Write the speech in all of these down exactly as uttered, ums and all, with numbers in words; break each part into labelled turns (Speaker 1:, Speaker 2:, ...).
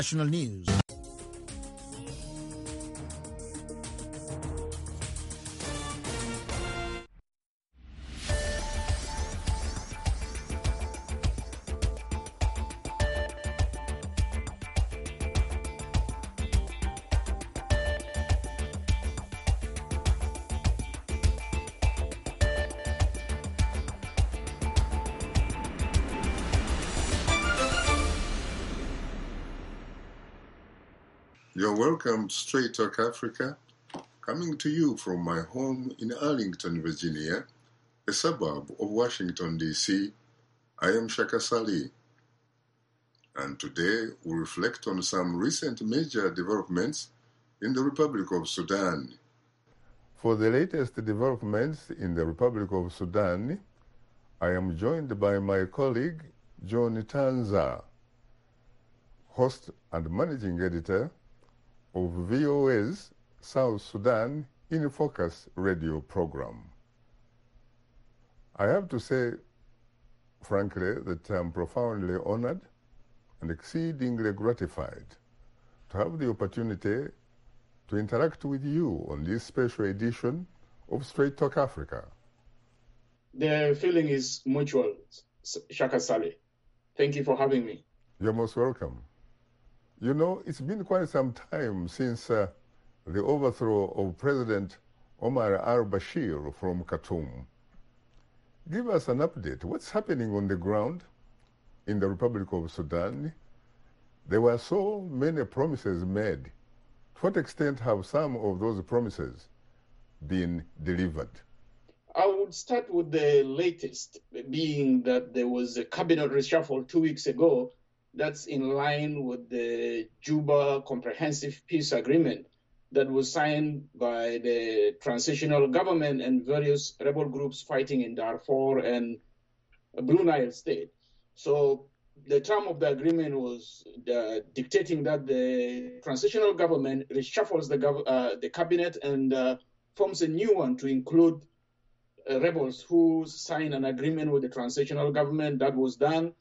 Speaker 1: National News.
Speaker 2: You're welcome to Straight Talk Africa, coming to you from my home in Arlington, Virginia, a suburb of Washington, D C. I am Shaka Sali, and today we reflect on some recent major developments in the Republic of Sudan. For the latest developments in the Republic of Sudan, I am joined by my colleague, John Tanza, host and managing editor of V O A's South Sudan in Focus radio program. I have to say, frankly, that I'm profoundly honored and exceedingly gratified to have the opportunity to interact with you on this special edition of Straight Talk Africa.
Speaker 3: The feeling is mutual, Shaka Sali. Thank you for having me.
Speaker 2: You're most welcome. You know, it's been quite some time since uh, the overthrow of President Omar al-Bashir from Khartoum. Give us an update. What's happening on the ground in the Republic of Sudan? There were so many promises made. To what extent have some of those promises been delivered?
Speaker 3: I would start with the latest, being that there was a cabinet reshuffle two weeks ago. That's in line with the Juba Comprehensive Peace Agreement that was signed by the transitional government and various rebel groups fighting in Darfur and Blue Nile State. So the term of the agreement was uh, dictating that the transitional government reshuffles the, gov- uh, the cabinet and uh, forms a new one to include uh, rebels who sign an agreement with the transitional government. That was done.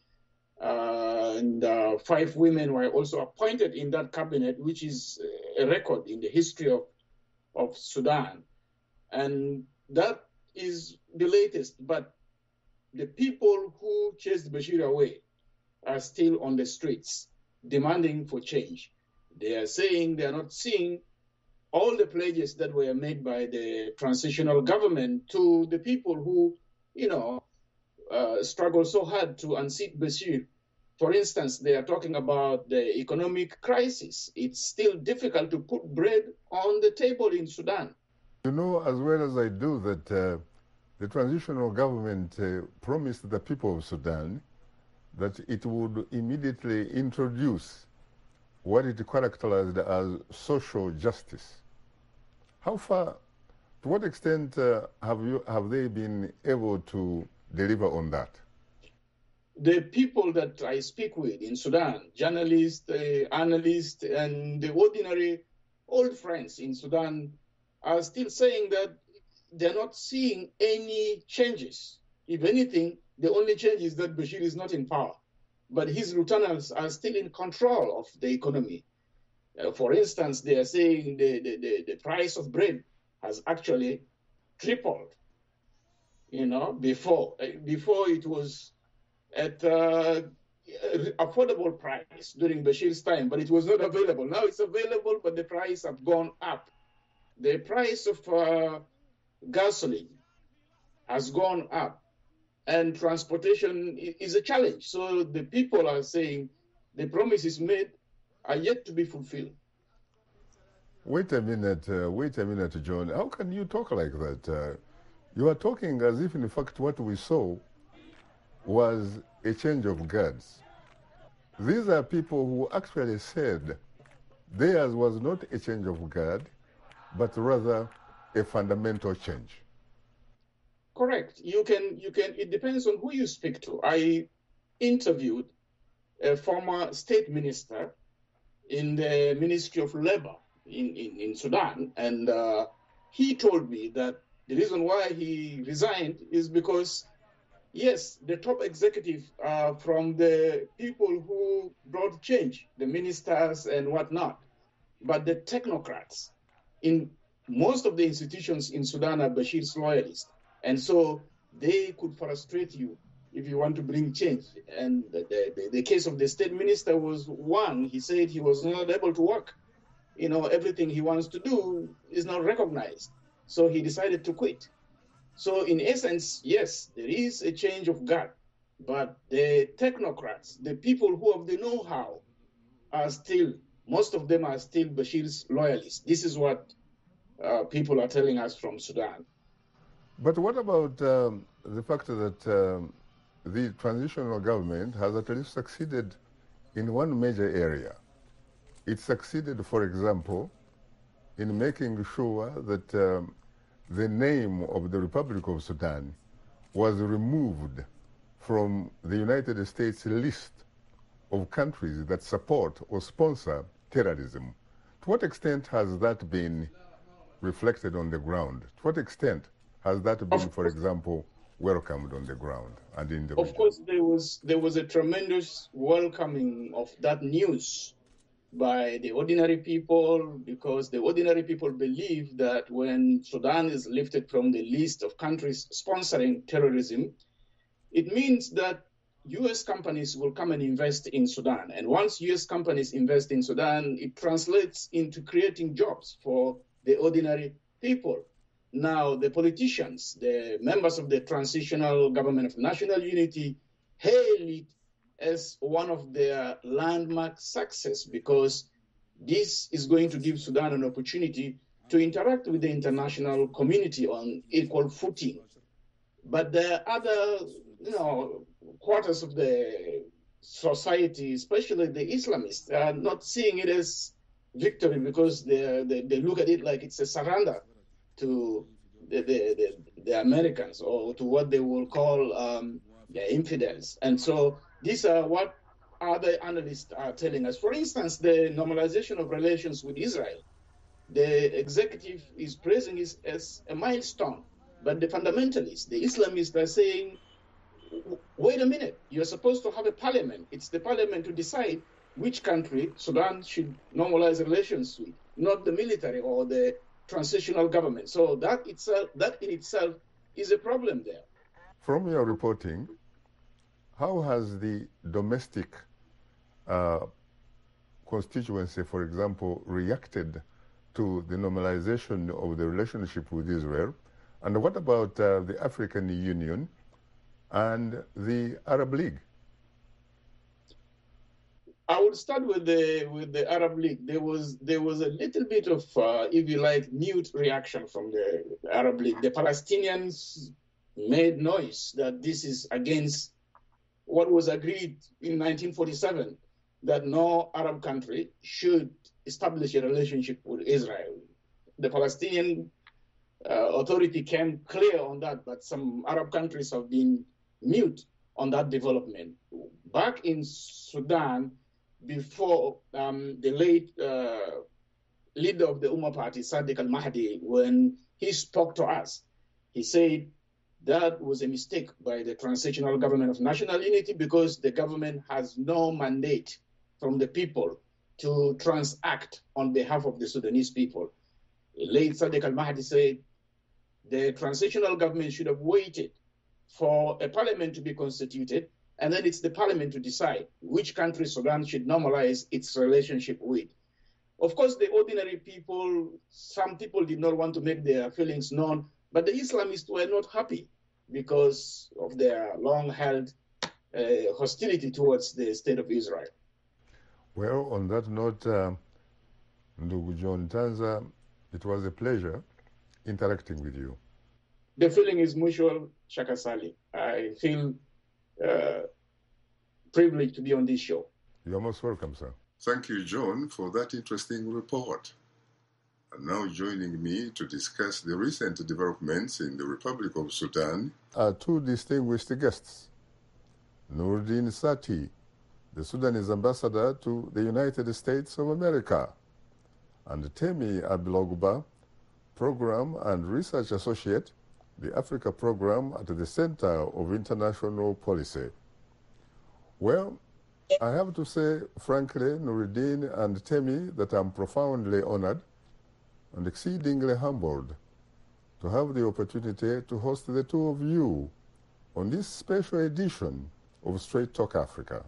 Speaker 3: Uh, and uh, five women were also appointed in that cabinet, which is a record in the history of, of Sudan. And that is the latest. But the people who chased Bashir away are still on the streets demanding for change. They are saying they are not seeing all the pledges that were made by the transitional government to the people who, you know, uh, struggle so hard to unseat Bashir. For instance, they are talking about the economic crisis. It's still difficult to put bread on the table in Sudan.
Speaker 2: You know as well as I do that uh, the transitional government uh, promised the people of Sudan that it would immediately introduce what it characterized as social justice. How far, to what extent uh, have you have they been able to deliver on that?
Speaker 3: The people that I speak with in Sudan, journalists, uh, analysts, and the ordinary old friends in Sudan are still saying that they're not seeing any changes. If anything, the only change is that Bashir is not in power, but his lieutenants are still in control of the economy. Uh, for instance, they are saying the, the, the, the price of bread has actually tripled. You know, before uh, before it was at uh, affordable price during Bashir's time, but it was not available. Now it's available, but the price has gone up. The price of uh, gasoline has gone up, and transportation is a challenge. So the people are saying the promises made are yet to be fulfilled.
Speaker 2: Wait a minute, uh, wait a minute, John. How can you talk like that? Uh, you are talking as if, in fact, what we saw was a change of guards. These are people who actually said theirs was not a change of guard, but rather a fundamental change.
Speaker 3: Correct. You can, you can, it depends on who you speak to. I interviewed a former state minister in the Ministry of Labor in, in, in Sudan, and uh, he told me that the reason why he resigned is because Yes, the top executive uh, from the people who brought change, the ministers and whatnot. But the technocrats in most of the institutions in Sudan are Bashir's loyalists. And so they could frustrate you if you want to bring change. And the, the, the case of the state minister was one. He said he was not able to work. You know, everything he wants to do is not recognized. So he decided to quit. So in essence, yes, there is a change of guard, but the technocrats, the people who have the know-how, are still, most of them are still Bashir's loyalists. This is what uh, people are telling us from Sudan.
Speaker 2: But what about um, the fact that um, the transitional government has at least succeeded in one major area? It succeeded, for example, in making sure that um, the name of the Republic of Sudan was removed from the United States list of countries that support or sponsor terrorism. To what extent has that been reflected on the ground? To what extent has that been, for example, welcomed on the ground and in the region?
Speaker 3: Of course, there was there was a tremendous welcoming of that news by the ordinary people, because the ordinary people believe that when Sudan is lifted from the list of countries sponsoring terrorism, it means that U S companies will come and invest in Sudan. And once U S companies invest in Sudan, it translates into creating jobs for the ordinary people. Now, the politicians, the members of the Transitional Government of National Unity, hail it as one of their landmark success, because this is going to give Sudan an opportunity to interact with the international community on equal footing. But there are other, you know, quarters of the society, especially the Islamists, are not seeing it as victory, because they, they, they look at it like it's a surrender to the, the, the, the Americans, or to what they will call um, the infidels. And so these are what other analysts are telling us. For instance, the normalization of relations with Israel, the executive is praising it as a milestone, but the fundamentalists, the Islamists, are saying, wait a minute, you're supposed to have a parliament. It's the parliament to decide which country Sudan should normalize relations with, not the military or the transitional government. So that itself, that in itself is a problem there.
Speaker 2: From your reporting, how has the domestic uh, constituency, for example, reacted to the normalization of the relationship with Israel? And what about uh, the African Union and the Arab League?
Speaker 3: I would start with the with the Arab League. There was there was a little bit of, uh, if you like, mute reaction from the Arab League. The Palestinians made noise that this is against what was agreed in nineteen forty-seven, that no Arab country should establish a relationship with Israel. The Palestinian uh, authority came clear on that, but some Arab countries have been mute on that development. Back in Sudan, before um, the late uh, leader of the Ummah party, Sadiq al-Mahdi, when he spoke to us, he said that was a mistake by the Transitional Government of National Unity, because the government has no mandate from the people to transact on behalf of the Sudanese people. Late Sadiq al-Mahdi said the transitional government should have waited for a parliament to be constituted, and then it's the parliament to decide which country Sudan should normalize its relationship with. Of course, the ordinary people, some people did not want to make their feelings known, but the Islamists were not happy because of their long-held uh, hostility towards the state of Israel.
Speaker 2: Well, on that note, uh, Ndugu John Tanza, it was a pleasure interacting with you.
Speaker 3: The feeling is mutual, Shaka Sali. I feel uh, privileged to be on this show.
Speaker 2: You're most welcome, sir. Thank you, John, for that interesting report. And now joining me to discuss the recent developments in the Republic of Sudan are two distinguished guests. Nuruddin Sati, the Sudanese ambassador to the United States of America, and Temi Abilogba, program and research associate the Africa program at the center of international policy. Well, I have to say, frankly, Nuruddin and Temi, that I'm profoundly honored and exceedingly humbled to have the opportunity to host the two of you on this special edition of Straight Talk Africa.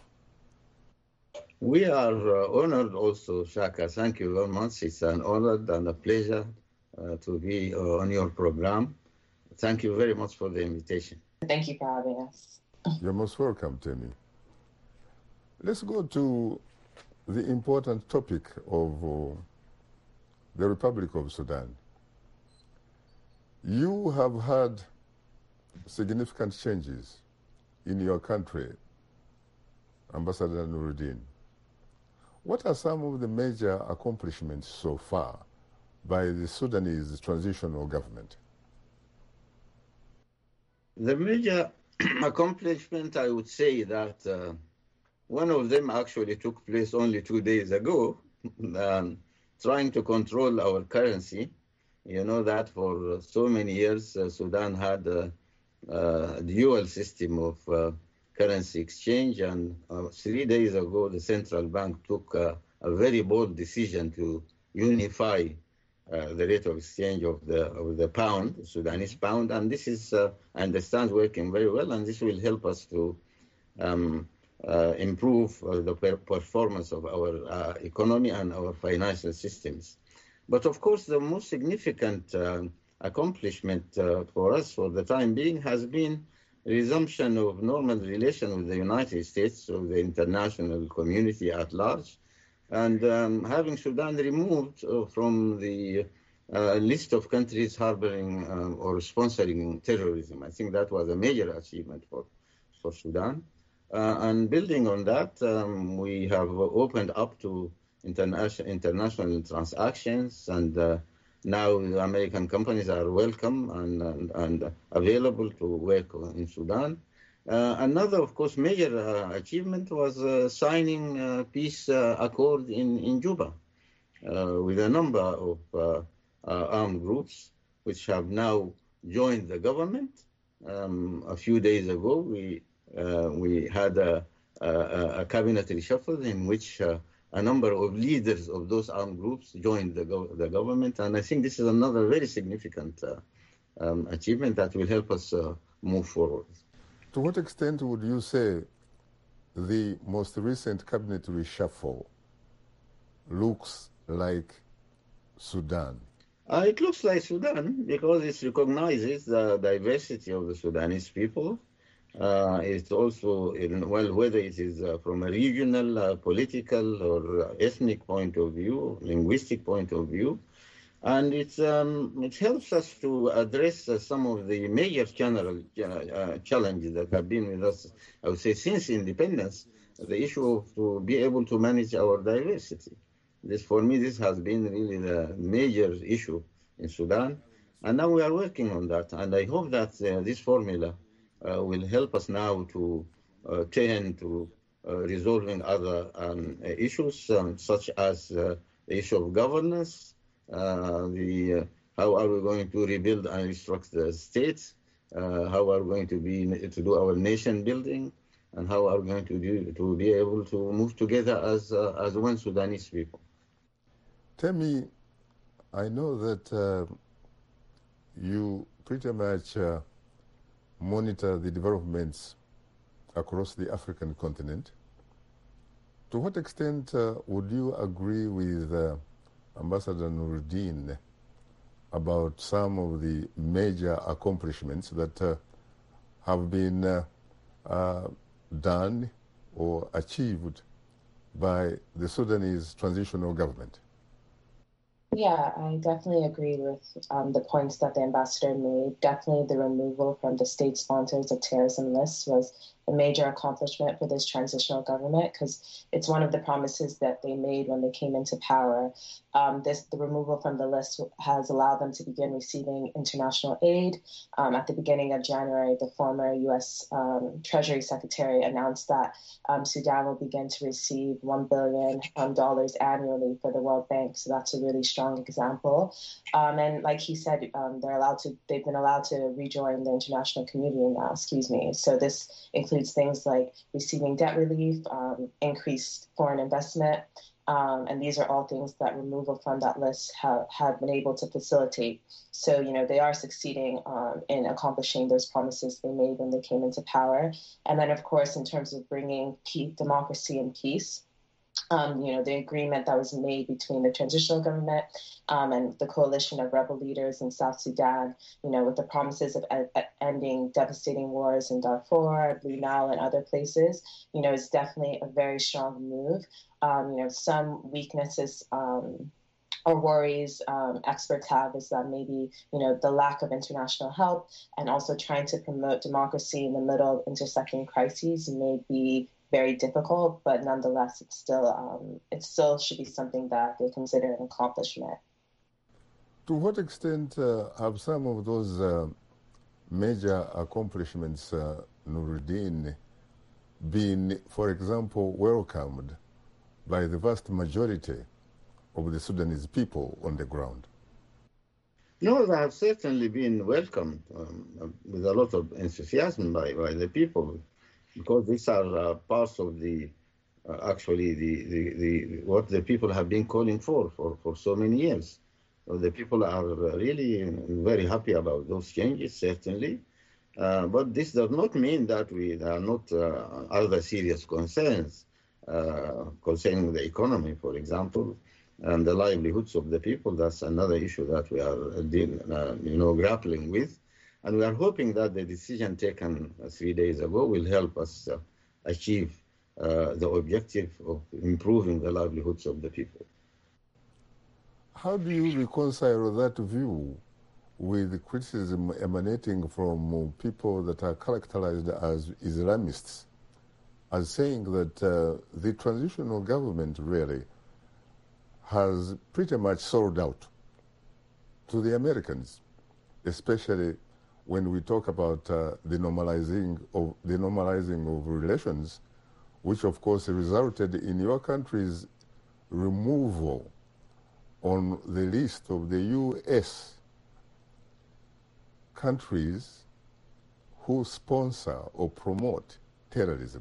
Speaker 1: We are uh, honored also, Shaka. Thank you very much. It's an honor and a pleasure uh, to be uh, on your program. Thank you very much for the invitation.
Speaker 4: Thank you for having us.
Speaker 2: You're most welcome, Temi. Let's go to the important topic of uh, the Republic of Sudan. You have had significant changes in your country, Ambassador Nuruddin. What are some of the major accomplishments so far by the Sudanese transitional government?
Speaker 1: The major accomplishment, I would say that uh, one of them actually took place only two days ago, um, trying to control our currency. You know that for so many years, uh, Sudan had a, a dual system of uh, currency exchange, and uh, three days ago, the central bank took uh, a very bold decision to unify uh, the rate of exchange of the of the pound, the Sudanese pound, and this is, uh, I understand, working very well, and this will help us to um, uh, improve uh, the per performance of our uh, economy and our financial systems. But of course, the most significant uh, accomplishment uh, for us for the time being has been resumption of normal relations with the United States, of the international community at large, and um, having Sudan removed uh, from the uh, list of countries harboring um, or sponsoring terrorism. I think that was a major achievement for, for Sudan. Uh, and building on that, um, we have opened up to international, international transactions, and uh, now the American companies are welcome and, and, and available to work in Sudan. Uh, another, of course, major uh, achievement was uh, signing a peace uh, accord in, in Juba uh, with a number of uh, uh, armed groups which have now joined the government. Um, a few days ago, we, uh, we had a, a, a cabinet reshuffle in which uh, a number of leaders of those armed groups joined the, go the government, and I think this is another very significant uh, um, achievement that will help us uh, move forward.
Speaker 2: To what extent would you say the most recent cabinet reshuffle looks like Sudan?
Speaker 1: Uh, it looks like Sudan because it recognizes the diversity of the Sudanese people. Uh, it's also, in, well, whether it is uh, from a regional, uh, political, or uh, ethnic point of view, linguistic point of view. And it's, um, it helps us to address uh, some of the major general, uh, challenges that have been with us, I would say, since independence, the issue of to be able to manage our diversity. This, for me, this has been really the major issue in Sudan. And now we are working on that. And I hope that uh, this formula Uh, will help us now to uh, turn to uh, resolving other um, issues, um, such as uh, the issue of governance, uh, the uh, how are we going to rebuild and restructure the state, uh, how are we going to be to do our nation building, and how are we going to do to be able to move together as uh, as one Sudanese people.
Speaker 2: Tell me, I know that uh, you pretty much Uh, monitor the developments across the African continent. To what extent uh, would you agree with uh, Ambassador Nuruddin about some of the major accomplishments that uh, have been uh, uh, done or achieved by the Sudanese transitional government?
Speaker 4: Yeah, I definitely agree with um, the points that the ambassador made. Definitely the removal from the state sponsors of terrorism list was a major accomplishment for this transitional government, because it's one of the promises that they made when they came into power. Um, this, the removal from the list has allowed them to begin receiving international aid. Um, at the beginning of January, the former U S um, Treasury Secretary announced that um, Sudan will begin to receive one billion dollars um, annually for the World Bank. So that's a really strong example. Um, and like he said, um, they're allowed to, they've been allowed to rejoin the international community now, excuse me. So this includes things like receiving debt relief, um, increased foreign investment, um, and these are all things that removal from that list have, have been able to facilitate. So, you know, they are succeeding um, in accomplishing those promises they made when they came into power. And then, of course, in terms of bringing peace, democracy and peace, Um, you know, the agreement that was made between the transitional government um, and the coalition of rebel leaders in South Sudan, you know, with the promises of e- ending devastating wars in Darfur, Blue Nile, and other places, you know, is definitely a very strong move. Um, you know, some weaknesses um, or worries um, experts have is that maybe, you know, the lack of international help and also trying to promote democracy in the middle of intersecting crises may be very difficult, but nonetheless, it's still um, it still should be something that they consider an accomplishment.
Speaker 2: To what extent uh, have some of those uh, major accomplishments, uh, Nuruddin, been, for example, welcomed by the vast majority of the Sudanese people on the ground?
Speaker 1: No, they have certainly been welcomed um, with a lot of enthusiasm by, by the people, because these are uh, parts of the, uh, actually, the, the, the what the people have been calling for for, for so many years. So the people are really very happy about those changes, certainly. Uh, but this does not mean that we there are not uh, other serious concerns uh, concerning the economy, for example, and the livelihoods of the people. That's another issue that we are, uh, you know, grappling with. And we are hoping that the decision taken uh, three days ago will help us uh, achieve uh, the objective of improving the livelihoods of the people.
Speaker 2: How do you reconcile that view with the criticism emanating from people that are characterized as Islamists, as saying that uh, the transitional government really has pretty much sold out to the Americans, especially when we talk about uh, the normalizing of the normalizing of relations, which of course resulted in your country's removal on the list of the U S countries who sponsor or promote terrorism?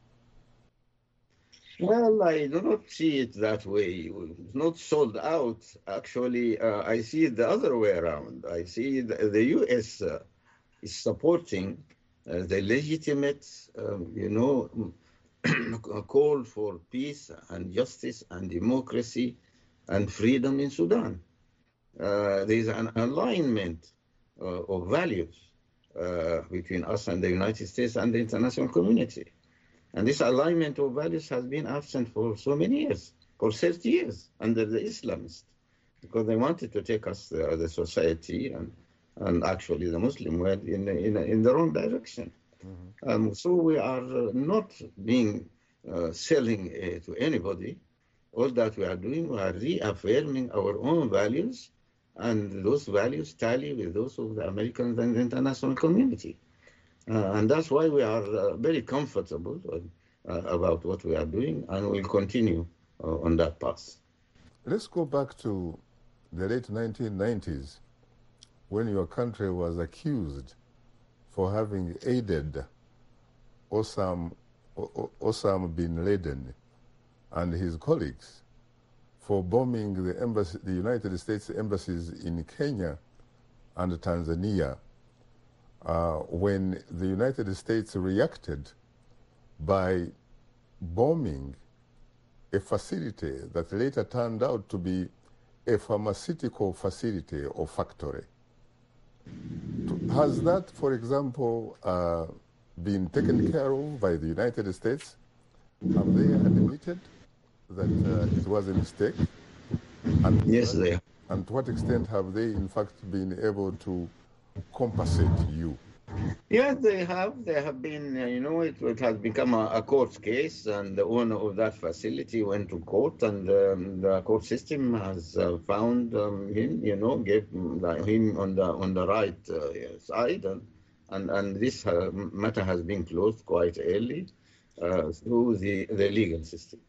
Speaker 1: Well, I do not see it that way. It's not sold out. Actually, uh, I see it the other way around. I see the, the U S uh, is supporting uh, the legitimate, um, you know, call for peace and justice and democracy and freedom in Sudan. Uh, there is an alignment uh, of values uh, between us and the United States and the international community. And this alignment of values has been absent for so many years, for thirty years, under the Islamists, because they wanted to take us, uh, the society and, and actually the Muslim world in, the, in, the, in the wrong direction. Mm-hmm. Um, so we are uh, not being uh, selling uh, to anybody. All that we are doing, we are reaffirming our own values, and those values tally with those of the Americans and the international community. Uh, and that's why we are uh, very comfortable uh, about what we are doing, and we'll continue uh, on that path.
Speaker 2: Let's go back to the late nineteen nineties, when your country was accused for having aided Osama, Osama bin Laden and his colleagues for bombing the, embassy, the United States embassies in Kenya and Tanzania, uh, when the United States reacted by bombing a facility that later turned out to be a pharmaceutical facility or factory. Has that, for example, uh, been taken care of by the United States? Have they admitted that uh, it was a mistake? And
Speaker 1: yes, they have.
Speaker 2: And to what extent have they, in fact, been able to compensate you?
Speaker 1: Yes, they have. They have been, uh, you know, it, it has become a, a court case, and the owner of that facility went to court, and um, the court system has uh, found um, him, you know, gave him the- him on the on the right uh, side, and and, and this uh, matter has been closed quite early uh, through the, the legal system.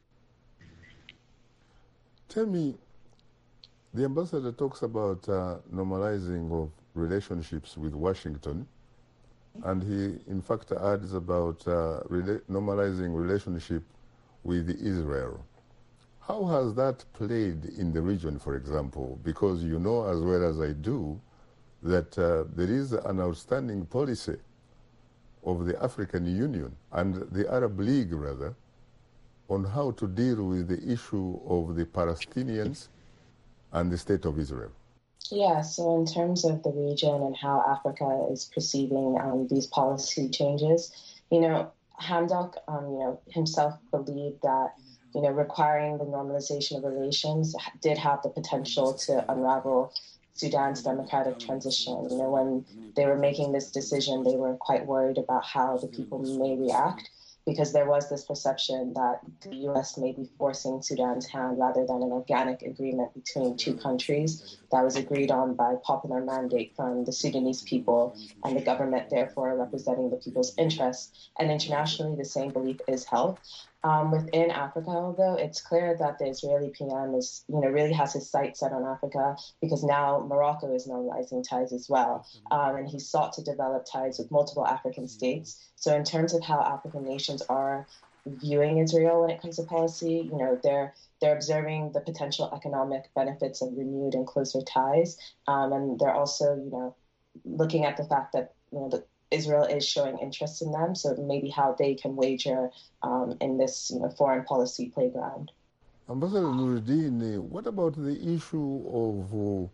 Speaker 2: Tell me, the ambassador talks about uh, normalizing of relationships with Washington, and he in fact adds about uh, rela- normalizing relationship with Israel. How has that played in the region, for example? Because you know as well as I do that uh, there is an outstanding policy of the African Union and the Arab League, rather, on how to deal with the issue of the Palestinians and the State of Israel.
Speaker 4: Yeah, so in terms of the region and how Africa is perceiving um, these policy changes, you know, Hamdok, um, you know, himself believed that, you know, requiring the normalization of relations did have the potential to unravel Sudan's democratic transition. You know, when they were making this decision, they were quite worried about how the people may react, because there was this perception that the U S may be forcing Sudan's hand rather than an organic agreement between two countries that was agreed on by popular mandate from the Sudanese people and the government, therefore representing the people's interests. And internationally, the same belief is held. Um, within Africa, though, it's clear that the Israeli P M is, you know, really has his sights set on Africa, because now Morocco is normalizing ties as well. Um, and he sought to develop ties with multiple African states. So in terms of how African nations are viewing Israel when it comes to policy, you know, they're they're observing the potential economic benefits of renewed and closer ties. Um, and they're also, you know, looking at the fact that, you know, the Israel is showing interest in them, so maybe how they can wager um, in this, you know, foreign policy playground.
Speaker 2: Ambassador Nuruddin, what about the issue of uh,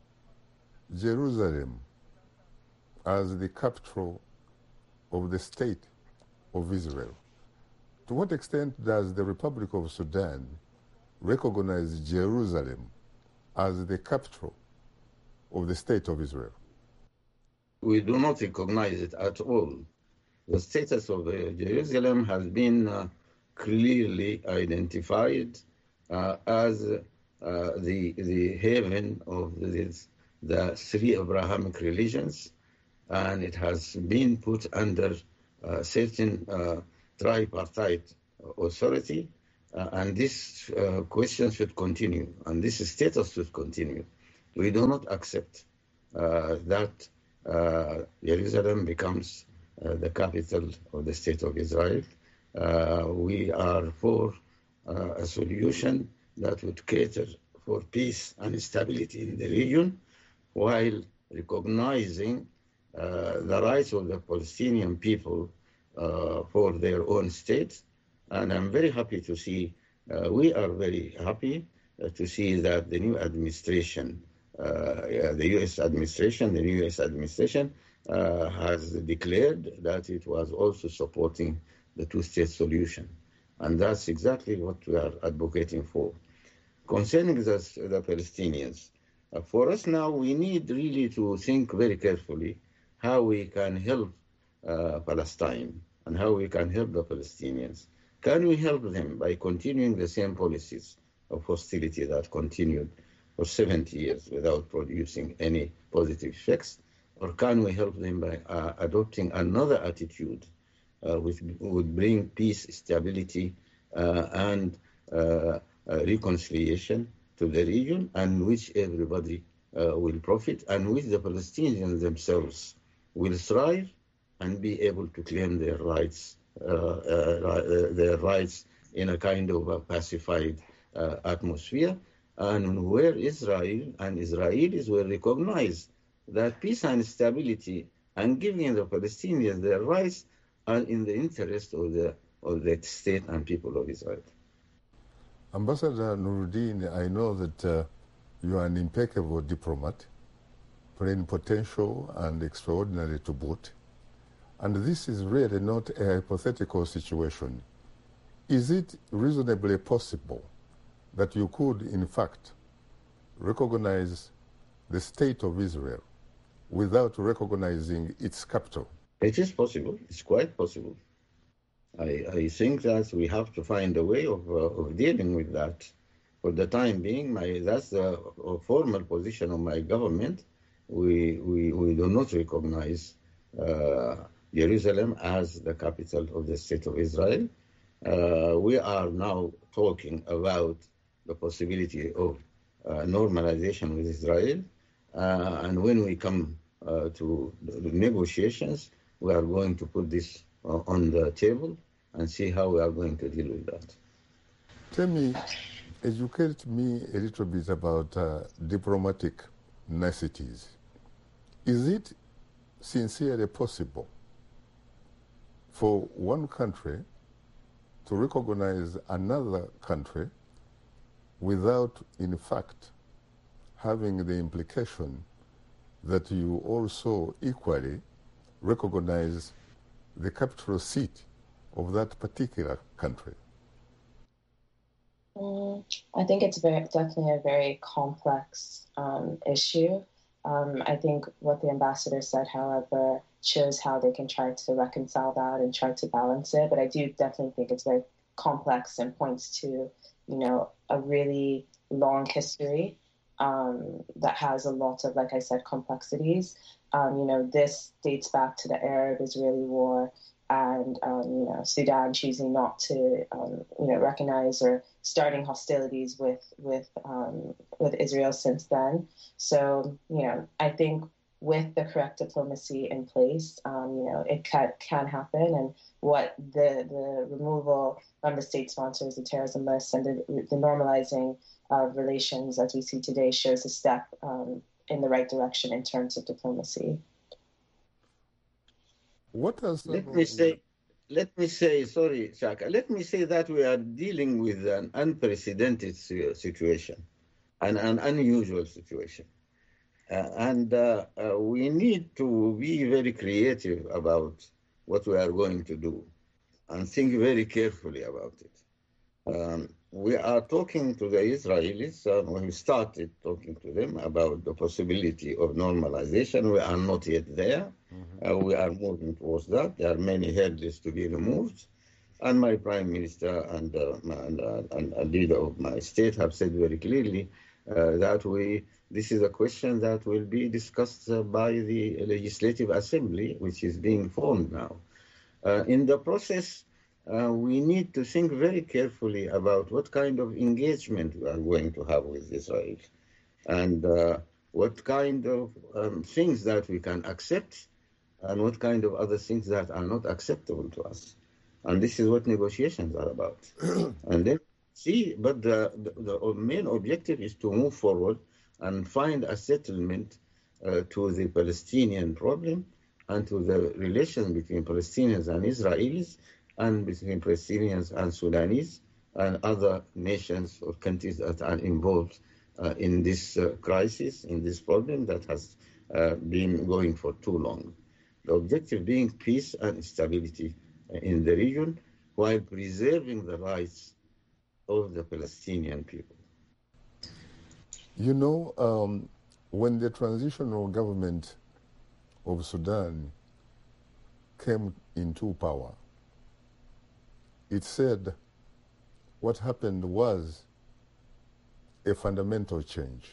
Speaker 2: Jerusalem as the capital of the State of Israel? To what extent does the Republic of Sudan recognize Jerusalem as the capital of the State of Israel?
Speaker 1: We do not recognize it at all. The status of uh, Jerusalem has been uh, clearly identified uh, as uh, the, the haven of this, the three Abrahamic religions, and it has been put under uh, certain uh, tripartite authority, uh, and this uh, question should continue, and this status should continue. We do not accept uh, that uh, Jerusalem becomes uh, the capital of the State of Israel. Uh, we are for uh, a solution that would cater for peace and stability in the region, while recognizing uh, the rights of the Palestinian people uh, for their own state. And I'm very happy to see, uh, we are very happy uh, to see that the new administration, uh, yeah, the U S administration, the new U S administration uh, has declared that it was also supporting the two-state solution. And that's exactly what we are advocating for. Concerning the, the Palestinians, uh, for us now, we need really to think very carefully how we can help uh, Palestine and how we can help the Palestinians. Can we help them by continuing the same policies of hostility that continued for seventy years without producing any positive effects? Or can we help them by uh, adopting another attitude uh, which would bring peace, stability, uh, and uh, uh, reconciliation to the region, and which everybody uh, will profit, and which the Palestinians themselves will thrive and be able to claim their rights, uh, uh, their rights in a kind of a pacified uh, atmosphere, and where Israel and Israelis will recognize that peace and stability and giving the Palestinians their rights are in the interest of the of the state and people of Israel.
Speaker 2: Ambassador Nuruddin, I know that uh, you are an impeccable diplomat, plenipotential and extraordinary to boot. And this is really not a hypothetical situation. Is it reasonably possible that you could, in fact, recognize the State of Israel without recognizing its capital?
Speaker 1: It is possible. It's quite possible. I, I think that we have to find a way of, uh, of dealing with that. For the time being, my, that's the uh, formal position of my government. We, we, we do not recognize uh, Jerusalem as the capital of the State of Israel. Uh, we are now talking about the possibility of uh, normalization with Israel. Uh, and when we come uh, to the negotiations, we are going to put this uh, on the table and see how we are going to deal with that.
Speaker 2: Tell me, educate me a little bit about uh, diplomatic niceties. Is it sincerely possible for one country to recognize another country without, in fact, having the implication that you also equally recognize the capital seat of that particular country?
Speaker 4: Mm, I think it's very, definitely a very complex um, issue. Um, I think what the ambassador said, however, shows how they can try to reconcile that and try to balance it. But I do definitely think it's very complex and points to, you know, a really long history um, that has a lot of, like I said, complexities. Um, you know, this dates back to the Arab-Israeli war and, um, you know, Sudan choosing not to, um, you know, recognize or starting hostilities with with um, with Israel since then. So, you know, I think with the correct diplomacy in place, um, you know, it can, can happen. And what the, the removal from the state sponsors, the terrorism list, and the, the normalizing of relations as we see today shows a step um, in the right direction in terms of diplomacy.
Speaker 2: What does
Speaker 1: Let me say, let me say, sorry, Shaka, let me say that we are dealing with an unprecedented situation, an, an unusual situation. Uh, and uh, uh, we need to be very creative about what we are going to do and think very carefully about it. Um, we are talking to the Israelis, uh, we started talking to them about the possibility of normalization. We are not yet there. Mm-hmm. Uh, we are moving towards that. There are many hurdles to be removed. And my prime minister and, uh, and, uh, and a leader of my state have said very clearly uh, that we this is a question that will be discussed uh, by the Legislative Assembly, which is being formed now. Uh, in the process, uh, we need to think very carefully about what kind of engagement we are going to have with Israel and uh, what kind of um, things that we can accept and what kind of other things that are not acceptable to us. And this is what negotiations are about. And then see, but the, the, the main objective is to move forward and find a settlement uh, to the Palestinian problem and to the relation between Palestinians and Israelis and between Palestinians and Sudanese and other nations or countries that are involved uh, in this uh, crisis, in this problem that has uh, been going for too long. The objective being peace and stability in the region while preserving the rights of the Palestinian people.
Speaker 2: You know, um, when the transitional government of Sudan came into power, it said what happened was a fundamental change.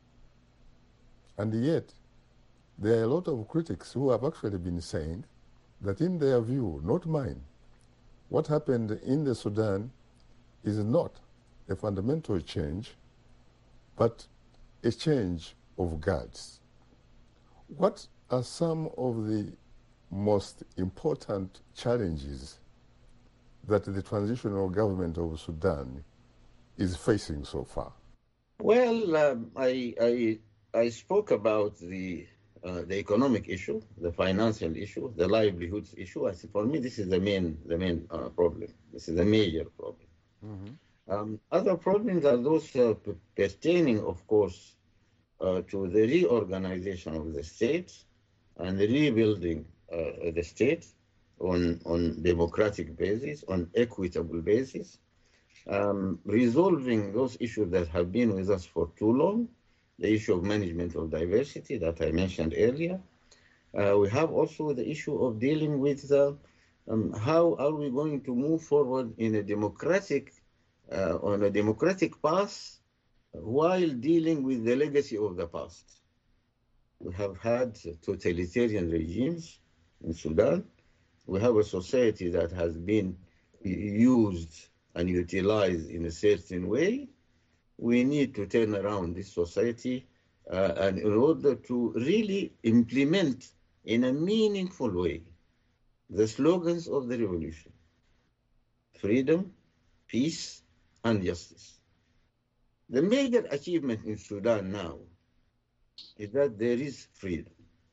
Speaker 2: And yet, there are a lot of critics who have actually been saying that in their view, not mine, what happened in the Sudan is not a fundamental change, but a change of guards. What are some of the most important challenges that the transitional government of Sudan is facing so far?
Speaker 1: Well, um, I, I, I spoke about the, uh, the economic issue, the financial issue, the livelihoods issue. I think for me, this is the main, the main uh, problem. This is a major problem. Mm-hmm. Um, other problems are those uh, pertaining, of course, uh, to the reorganization of the state and the rebuilding uh, the state on, on democratic basis, on equitable basis, um, resolving those issues that have been with us for too long, the issue of management of diversity that I mentioned earlier. Uh, we have also the issue of dealing with uh, um, how are we going to move forward in a democratic, uh, on a democratic path while dealing with the legacy of the past. We have had totalitarian regimes in Sudan. We have a society that has been used and utilized in a certain way. We need to turn around this society uh, and in order to really implement in a meaningful way the slogans of the revolution: freedom, peace, and justice. The major achievement in Sudan now is that there is freedom.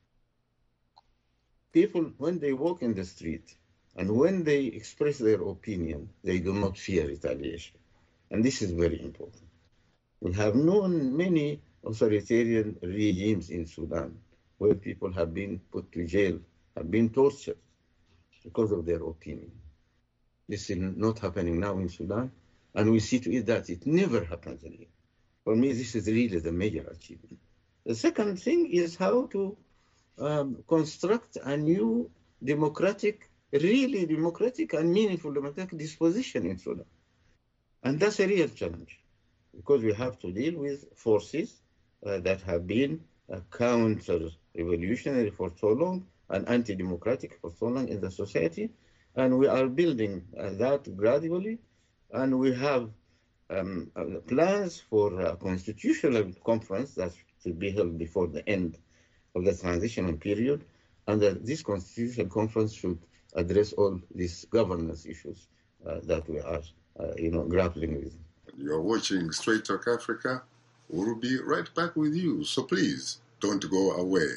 Speaker 1: People, when they walk in the street and when they express their opinion, they do not fear retaliation. And this is very important. We have known many authoritarian regimes in Sudan where people have been put to jail, have been tortured because of their opinion. This is not happening now in Sudan, and we see to it that it never happens again. For me, this is really the major achievement. The second thing is how to um, construct a new democratic, really democratic and meaningful democratic disposition in Sudan. And that's a real challenge, because we have to deal with forces uh, that have been uh, counter-revolutionary for so long and anti-democratic for so long in the society. And we are building uh, that gradually. And we have um, uh, plans for a constitutional conference that should be held before the end of the transitional period. And that this constitutional conference should address all these governance issues uh, that we are uh, you know, grappling with.
Speaker 2: You're watching Straight Talk Africa. We'll be right back with you, so please don't go away.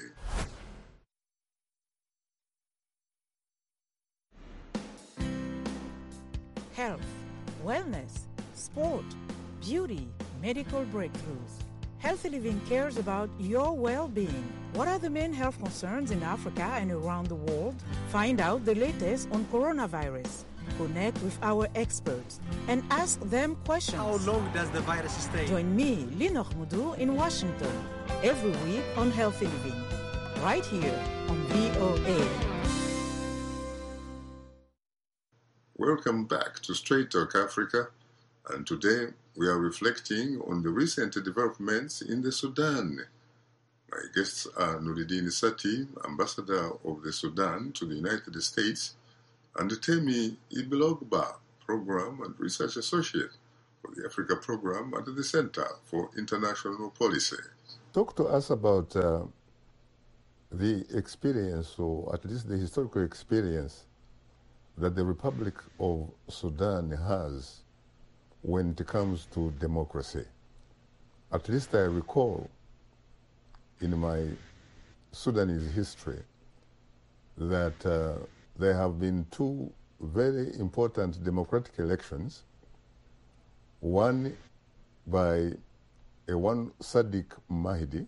Speaker 5: Health, wellness, sport, beauty, medical breakthroughs. Healthy Living cares about your well-being. What are the main health concerns in Africa and around the world? Find out the latest on coronavirus. Connect with our experts and ask them questions.
Speaker 6: How long does the virus stay?
Speaker 5: Join me, Linoch Mudu, in Washington, every week on Healthy Living, right here on V O A.
Speaker 2: Welcome back to Straight Talk Africa, and today we are reflecting on the recent developments in the Sudan. My guests are Nuruddin Sati, Ambassador of the Sudan to the United States, and Temi Ibilogba, Program and Research Associate for the Africa Program at the Center for International Policy. Talk to us about uh, the experience, or at least the historical experience, that the Republic of Sudan has when it comes to democracy. At least I recall in my Sudanese history that uh, there have been two very important democratic elections, one by a one Sadiq Mahdi,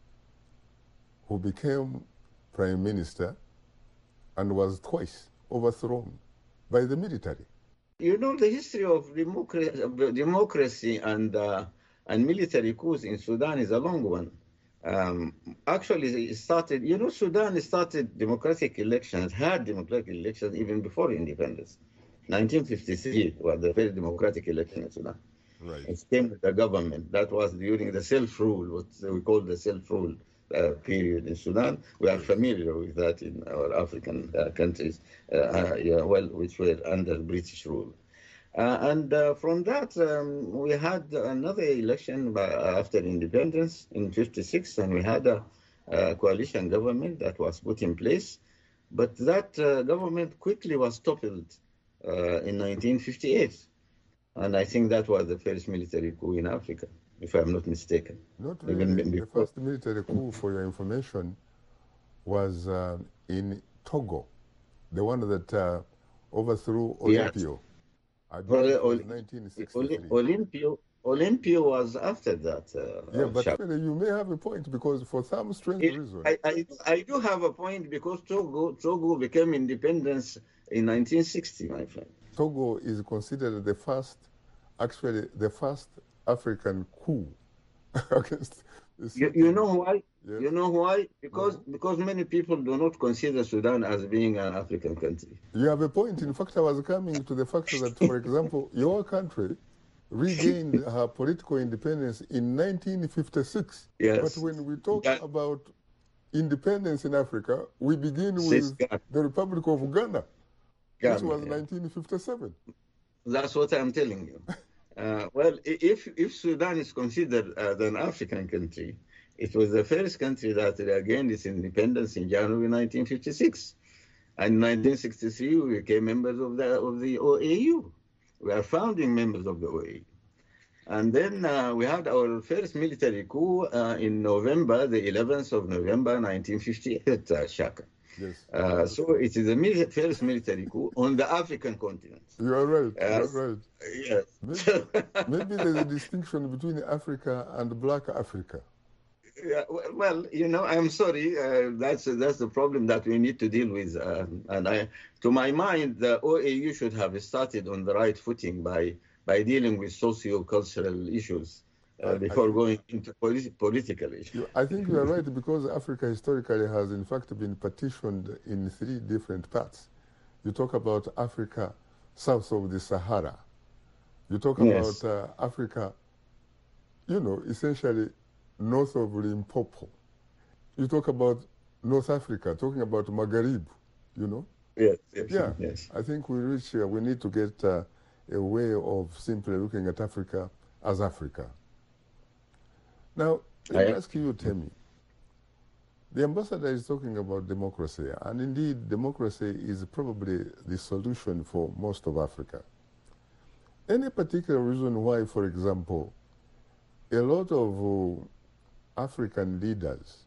Speaker 2: who became prime minister and was twice overthrown by the military.
Speaker 1: You know, the history of democracy, democracy and, uh, and military coups in Sudan is a long one. Um, actually, it started, you know, Sudan started democratic elections, had democratic elections even before independence. nineteen fifty-three was the first democratic election in Sudan.
Speaker 2: Right.
Speaker 1: It came with the government. That was during the self-rule, what we call the self-rule uh, period in Sudan. We are familiar with that in our African uh, countries, uh, uh, yeah, well, which were under British rule. Uh, and uh, from that, um, we had another election by, uh, after independence in fifty-six, and we had a, a coalition government that was put in place. But that uh, government quickly was toppled uh, in nineteen fifty-eight. And I think that was the first military coup in Africa, if I'm not mistaken.
Speaker 2: Not really. The first military coup, for your information, was uh, in Togo, the one that uh, overthrew Olympio.
Speaker 1: Yes.
Speaker 2: I believe it was nineteen sixty-three.
Speaker 1: Olympio, Olympio was after that. Uh,
Speaker 2: yeah, but
Speaker 1: chap.
Speaker 2: you may have a point, because for some strange
Speaker 1: it,
Speaker 2: reason...
Speaker 1: I, I, I do have a point, because Togo, Togo became independence in nineteen sixty, my friend.
Speaker 2: Togo is considered the first, actually the first African coup against
Speaker 1: You, you know why?
Speaker 2: Yes.
Speaker 1: You know why? Because
Speaker 2: Mhm.
Speaker 1: because many people do not consider Sudan as being an African country.
Speaker 2: You have a point. In fact, I was coming to the fact that, for example, your country regained her political independence in nineteen fifty-six.
Speaker 1: Yes.
Speaker 2: But when we talk
Speaker 1: That-
Speaker 2: about independence in Africa, we begin
Speaker 1: Since
Speaker 2: with
Speaker 1: Ghana.
Speaker 2: the Republic of Ghana, which
Speaker 1: Ghana,
Speaker 2: was
Speaker 1: yeah.
Speaker 2: nineteen fifty-seven.
Speaker 1: That's what I'm telling you. Uh, well, i- if if Sudan is considered as an African country, it was the first country that regained its independence in January nineteen fifty-six. And in nineteen sixty-three, we became members of the of the O A U. We are founding members of the O A U. And then uh, we had our first military coup uh, in November, the eleventh of November, nineteen fifty-eight, uh, Shaka.
Speaker 2: Yes.
Speaker 1: Uh, so it is the mili- first military coup on the African continent.
Speaker 2: You are right.
Speaker 1: Uh,
Speaker 2: you are right.
Speaker 1: Yes.
Speaker 2: Maybe, maybe there's a distinction between Africa and Black Africa.
Speaker 1: Yeah, well, well, you know, I'm sorry. Uh, that's that's the problem that we need to deal with. Uh, and I, to my mind, the O A U should have started on the right footing by by dealing with socio-cultural issues uh,
Speaker 2: I-
Speaker 1: before
Speaker 2: I-
Speaker 1: going into politi- political issues.
Speaker 2: You- I think you are right because Africa historically has in fact been partitioned in three different parts. You talk about Africa south of the Sahara. You talk
Speaker 1: Yes.
Speaker 2: about uh, Africa, you know, essentially north of Limpopo. You talk about North Africa, talking about Maghreb, you know.
Speaker 1: Yes, yes,
Speaker 2: Yeah,
Speaker 1: yes.
Speaker 2: I think we reach here. We need to get uh, a way of simply looking at Africa as Africa. Now, let me
Speaker 1: I-
Speaker 2: ask you, Temi. The ambassador is talking about democracy, and indeed, democracy is probably the solution for most of Africa. Any particular reason why, for example, a lot of uh, African leaders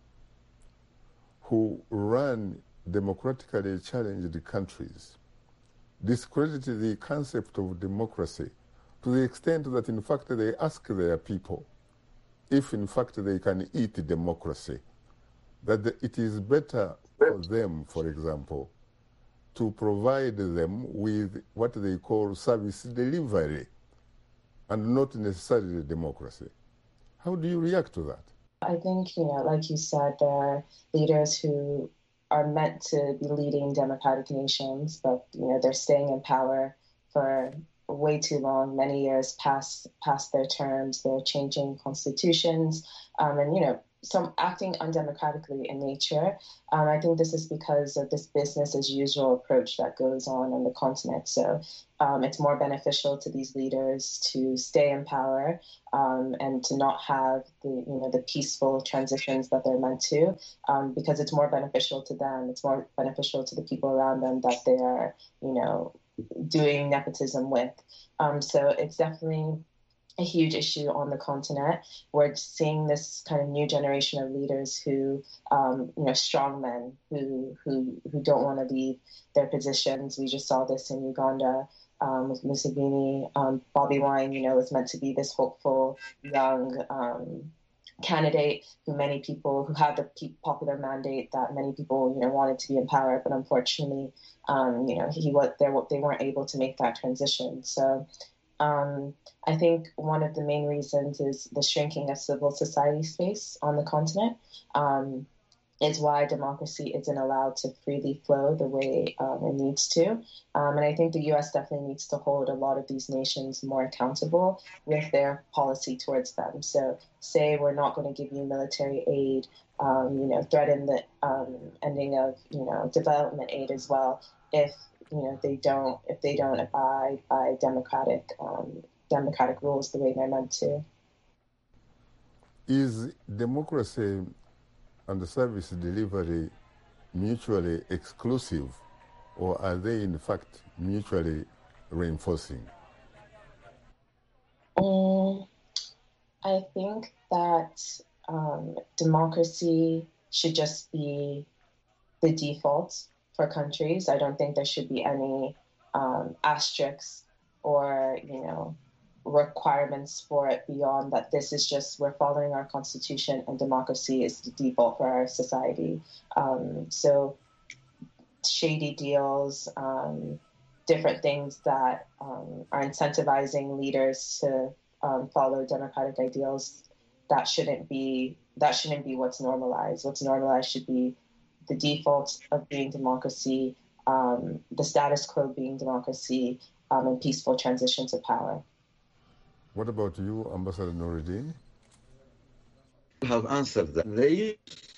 Speaker 2: who run democratically challenged countries discredit the concept of democracy to the extent that, in fact, they ask their people if, in fact, they can eat democracy, that the, it is better for them, for example, to provide them with what they call service delivery and not necessarily democracy. How do you react to that?
Speaker 4: I think, you know, like you said, there are leaders who are meant to be leading democratic nations, but, you know, they're staying in power for way too long, many years past past their terms. They're changing constitutions um, and, you know, some acting undemocratically in nature. Um, I think this is because of this business as usual approach that goes on on the continent. So um, it's more beneficial to these leaders to stay in power um, and to not have the you know the peaceful transitions that they're meant to, um, because it's more beneficial to them. It's more beneficial to the people around them that they are you know doing nepotism with. Um, so it's definitely a huge issue on the continent. We're seeing this kind of new generation of leaders who, um, you know, strong men who who who don't want to leave their positions. We just saw this in Uganda um, with Museveni. Um, Bobby Wine, you know, was meant to be this hopeful young um, candidate who many people who had the popular mandate that many people you know wanted to be in power, but unfortunately, um, you know, he was there. They weren't able to make that transition. So. Um, I think one of the main reasons is the shrinking of civil society space on the continent. Um, is why democracy isn't allowed to freely flow the way um, it needs to. Um, and I think the U S definitely needs to hold a lot of these nations more accountable with their policy towards them. So say we're not going to give you military aid, um, you know, threaten the um, ending of, you know, development aid as well if, you know, they don't, if they don't abide by democratic, um, democratic rules the way they're meant to.
Speaker 2: Is democracy and the service delivery mutually exclusive, or are they in fact mutually reinforcing?
Speaker 4: Um, I think that um, democracy should just be the default for countries. I don't think there should be any um, asterisks or, you know, requirements for it beyond that. This is just, we're following our constitution and democracy is the default for our society. Um, so shady deals, um, different things that um, are incentivizing leaders to um, follow democratic ideals, that shouldn't be that shouldn't be what's normalized. What's normalized should be the default of being democracy, um, the status quo being democracy, um, and peaceful transition to power.
Speaker 2: What about you, Ambassador Nuruddin?
Speaker 1: I have answered that. The youth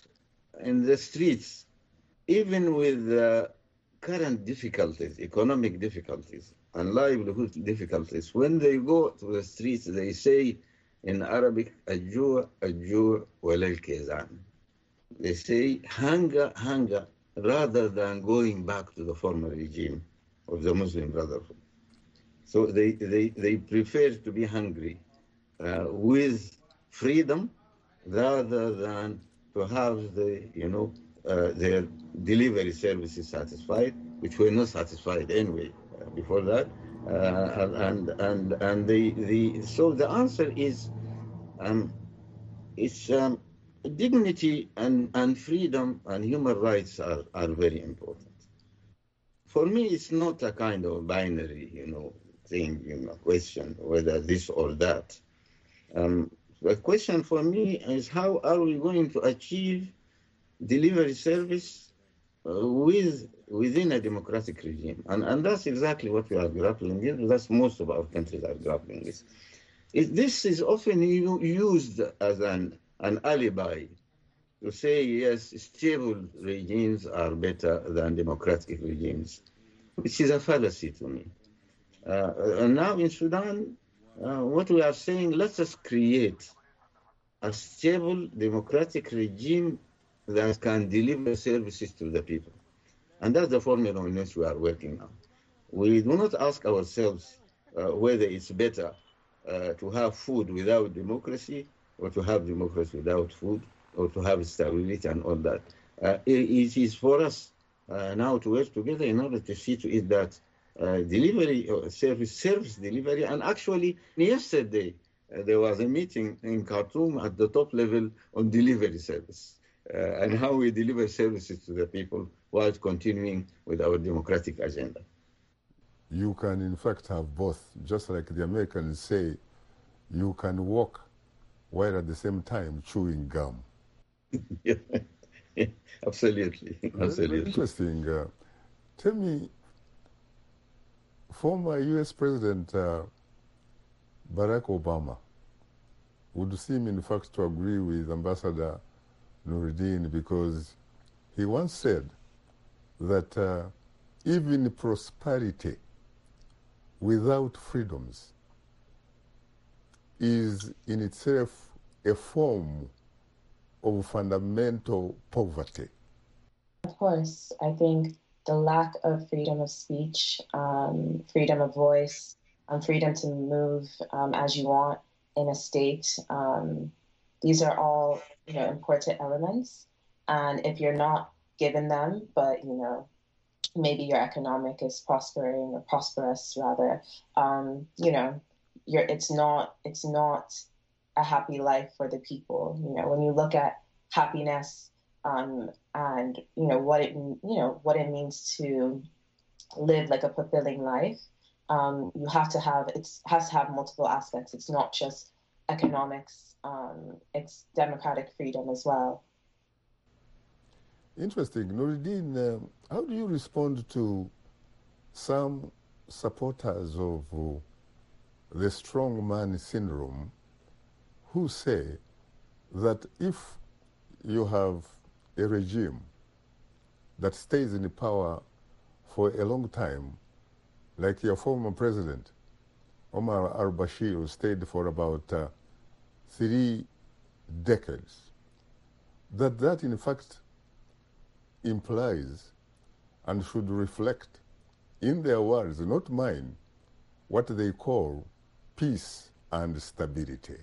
Speaker 1: in the streets, even with the current difficulties, economic difficulties, and livelihood difficulties, when they go to the streets, they say in Arabic, "Al-ju' al-ju' wal-kizan." They say hunger, hunger, rather than going back to the former regime of the Muslim Brotherhood. So they, they, they prefer to be hungry uh, with freedom rather than to have the, you know, uh, their delivery services satisfied, which were not satisfied anyway uh, before that. Uh, and and and the, the so the answer is um, it's um, dignity and, and freedom and human rights are, are very important. For me, it's not a kind of binary, you know, thing, you know, question whether this or that. Um, the question for me is how are we going to achieve delivery service uh, with within a democratic regime? And, and that's exactly what we are grappling with. That's most of our countries are grappling with. It, this is often used as an, an alibi to say, yes, stable regimes are better than democratic regimes, which is a fallacy to me. Uh, and now in Sudan, uh, what we are saying, let us create a stable democratic regime that can deliver services to the people. And that's the formula in which we are working now. We do not ask ourselves uh, whether it's better uh, to have food without democracy or to have democracy without food or to have stability and all that. Uh, it, it is for us uh, now to work together in order to see to it that uh, delivery uh, service, service delivery, and actually yesterday uh, there was a meeting in Khartoum at the top level on delivery service uh, and how we deliver services to the people while continuing with our democratic agenda.
Speaker 2: You can in fact have both, just like the Americans say, you can walk while at the same time chewing gum.
Speaker 1: Yeah, absolutely, absolutely.
Speaker 2: Very interesting. Uh, tell me, former U S President uh, Barack Obama would seem in fact to agree with Ambassador Nuruddin because he once said that uh, even prosperity without freedoms is in itself a form of fundamental poverty.
Speaker 4: Of course, I think the lack of freedom of speech, um, freedom of voice, um, freedom to move um, as you want in a state, um, these are all, you know, important elements. And if you're not given them, but, you know, maybe your economic is prospering or prosperous rather, um, you know, you're, it's not, it's not a happy life for the people. You know, when you look at happiness um, and, you know, what it, you know, what it means to live like a fulfilling life, um, you have to have, it has to have multiple aspects. It's not just economics, um, it's democratic freedom as well.
Speaker 2: Interesting. Nuruddin, uh, how do you respond to some supporters of uh, the strongman syndrome who say that if you have a regime that stays in power for a long time, like your former president, Omar al-Bashir, who stayed for about uh, three decades, that that in fact implies and should reflect in their words, not mine, what they call peace and stability.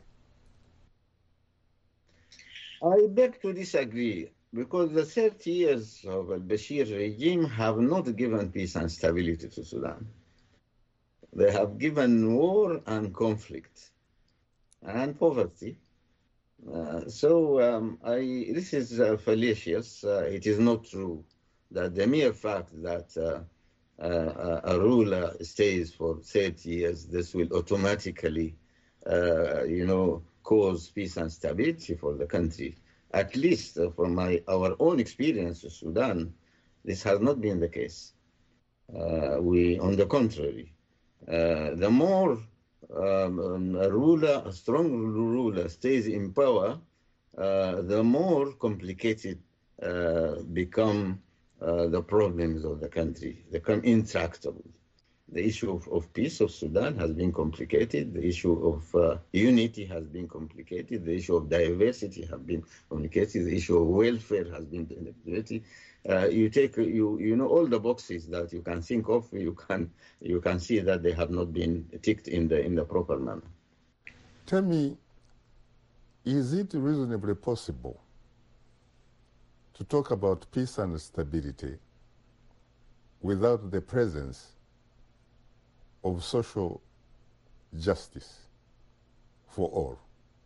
Speaker 1: I beg to disagree because the thirty years of al-Bashir regime have not given peace and stability to Sudan. They have given war and conflict and poverty. Uh, so um, I, this is uh, fallacious. Uh, it is not true that the mere fact that uh, uh, a ruler stays for thirty years, this will automatically, uh, you know, cause peace and stability for the country. At least uh, from my our own experience in Sudan, this has not been the case. Uh, we, on the contrary, uh, the more um, um, a ruler, a strong ruler, stays in power, uh, the more complicated uh, become uh, the problems of the country. They become intractable. The issue of, of peace of Sudan has been complicated. The issue of uh, unity has been complicated. The issue of diversity has been complicated. The issue of welfare has been complicated. Uh, you take you you know all the boxes that you can think of. You can you can see that they have not been ticked in the in the proper manner.
Speaker 2: Tell me, is it reasonably possible to talk about peace and stability without the presence of social justice for all?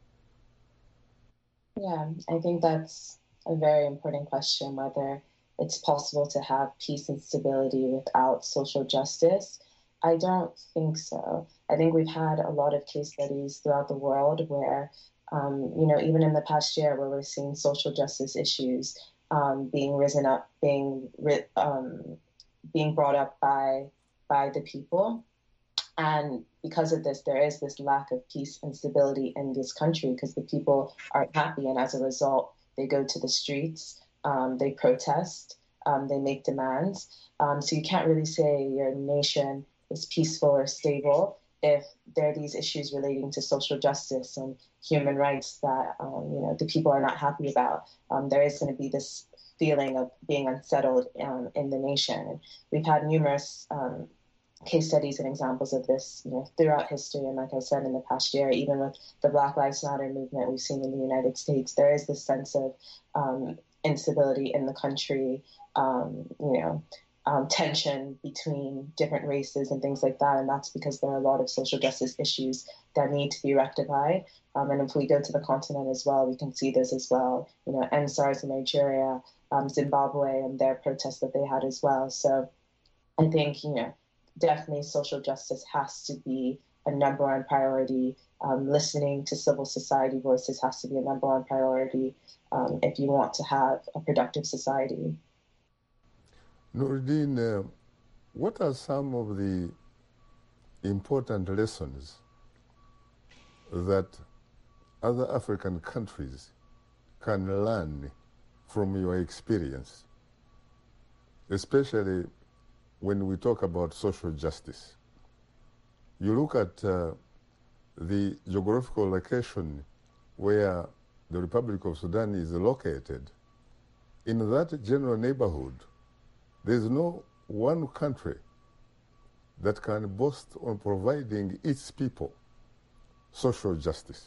Speaker 4: Yeah, I think that's a very important question, whether it's possible to have peace and stability without social justice. I don't think so. I think we've had a lot of case studies throughout the world where, um, you know, even in the past year where we're seeing social justice issues um, being risen up, being um, being brought up by by the people. And because of this, there is this lack of peace and stability in this country because the people aren't happy. And as a result, they go to the streets, um, they protest, um, they make demands. Um, so you can't really say your nation is peaceful or stable if there are these issues relating to social justice and human rights that, um, you know, the people are not happy about. Um, there is going to be this feeling of being unsettled um, in the nation. And we've had numerous um, case studies and examples of this, you know, throughout history. And like I said, in the past year, even with the Black Lives Matter movement we've seen in the United States, there is this sense of um, instability in the country, um, you know, um, tension between different races and things like that. And that's because there are a lot of social justice issues that need to be rectified. Um, and if we go to the continent as well, we can see this as well. You know, N SARS in Nigeria, um, Zimbabwe, and their protests that they had as well. So I think, you know, definitely social justice has to be a number one priority. Um, listening to civil society voices has to be a number one priority um, if you want to have a productive society.
Speaker 2: Nuruddin, uh, what are some of the important lessons that other African countries can learn from your experience, especially when we talk about social justice? You look at uh, the geographical location where the Republic of Sudan is located. In that general neighborhood, there's no one country that can boast on providing its people social justice.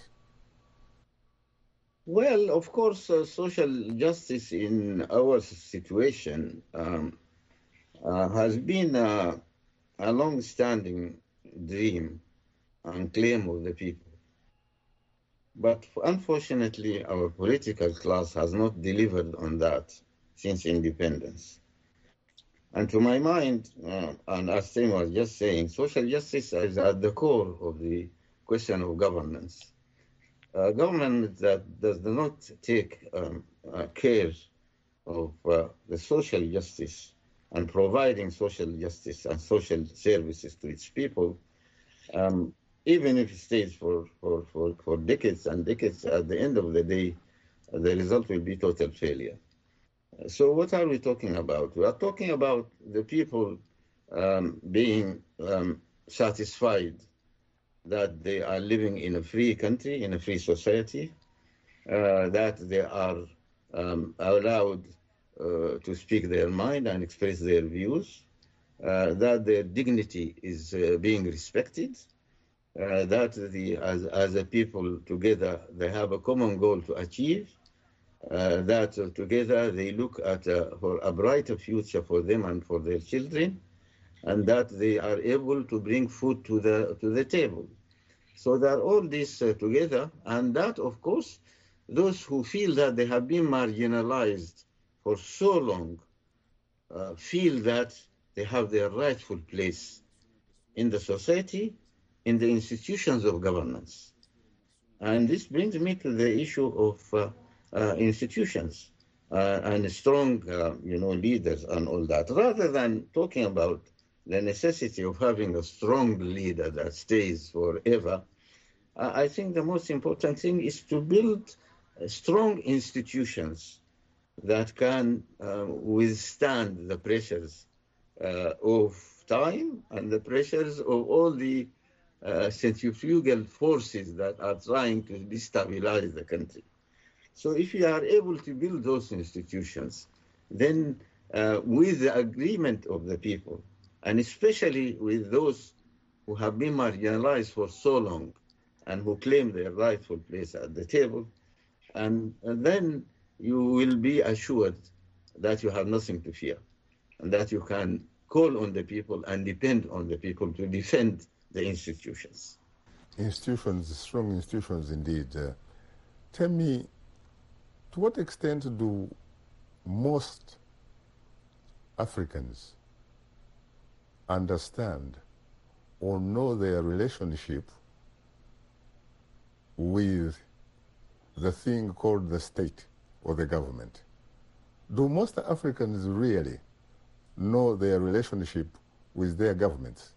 Speaker 1: Well, of course, uh, social justice in our situation um, uh, has been uh, a long-standing dream and claim of the people. But unfortunately, our political class has not delivered on that since independence. And to my mind, uh, and as Tim was just saying, social justice is at the core of the question of governance. Uh, government that does not take um, uh, care of uh, the social justice and providing social justice and social services to its people, um, even if it stays for, for, for, for decades and decades, at the end of the day, the result will be total failure. So what are we talking about? We are talking about the people um, being um, satisfied that they are living in a free country, in a free society, uh, that they are um, allowed uh, to speak their mind and express their views, uh, that their dignity is uh, being respected, uh, that the, as, as a people together, they have a common goal to achieve, uh, that uh, together they look at uh, for a brighter future for them and for their children, and that they are able to bring food to the to the table. So that all this uh, together, and that, of course, those who feel that they have been marginalized for so long uh, feel that they have their rightful place in the society, in the institutions of governance. And this brings me to the issue of uh, uh, institutions uh, and strong, uh, you know, leaders and all that. Rather than talking about the necessity of having a strong leader that stays forever, uh, I think the most important thing is to build uh, strong institutions that can uh, withstand the pressures uh, of time and the pressures of all the uh, centrifugal forces that are trying to destabilize the country. So if you are able to build those institutions, then uh, with the agreement of the people, and especially with those who have been marginalized for so long and who claim their rightful place at the table, and, and then you will be assured that you have nothing to fear and that you can call on the people and depend on the people to defend the institutions.
Speaker 2: Institutions, strong institutions indeed. Uh, tell me, to what extent do most Africans understand or know their relationship with the thing called the state or the government? Do most Africans really know their relationship with their governments?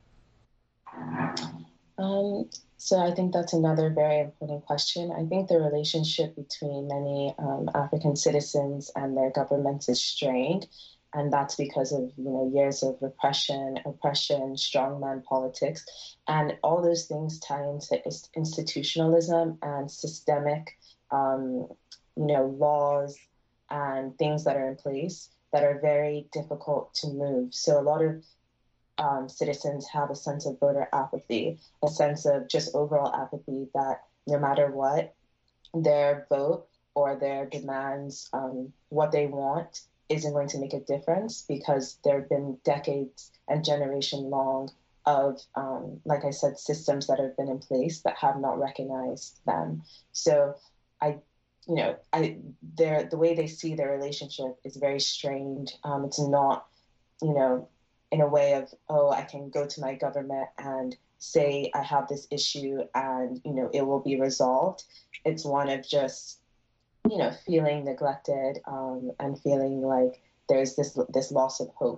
Speaker 4: Um, so I think that's another very important question. I think the relationship between many um, African citizens and their governments is strained, and that's because of you know years of repression, oppression, strongman politics, and all those things tie into institutionalism and systemic, um, you know, laws and things that are in place that are very difficult to move. So a lot of Um, citizens have a sense of voter apathy, a sense of just overall apathy that no matter what, their vote or their demands, um, what they want, isn't going to make a difference because there have been decades and generation long of, um, like I said, systems that have been in place that have not recognized them. So I, you know, I, their the way they see their relationship is very strained. Um, it's not, you know, in a way of, oh, I can go to my government and say I have this issue and, you know, it will be resolved. It's one of just, you know, feeling neglected um, and feeling like there's this this loss of hope.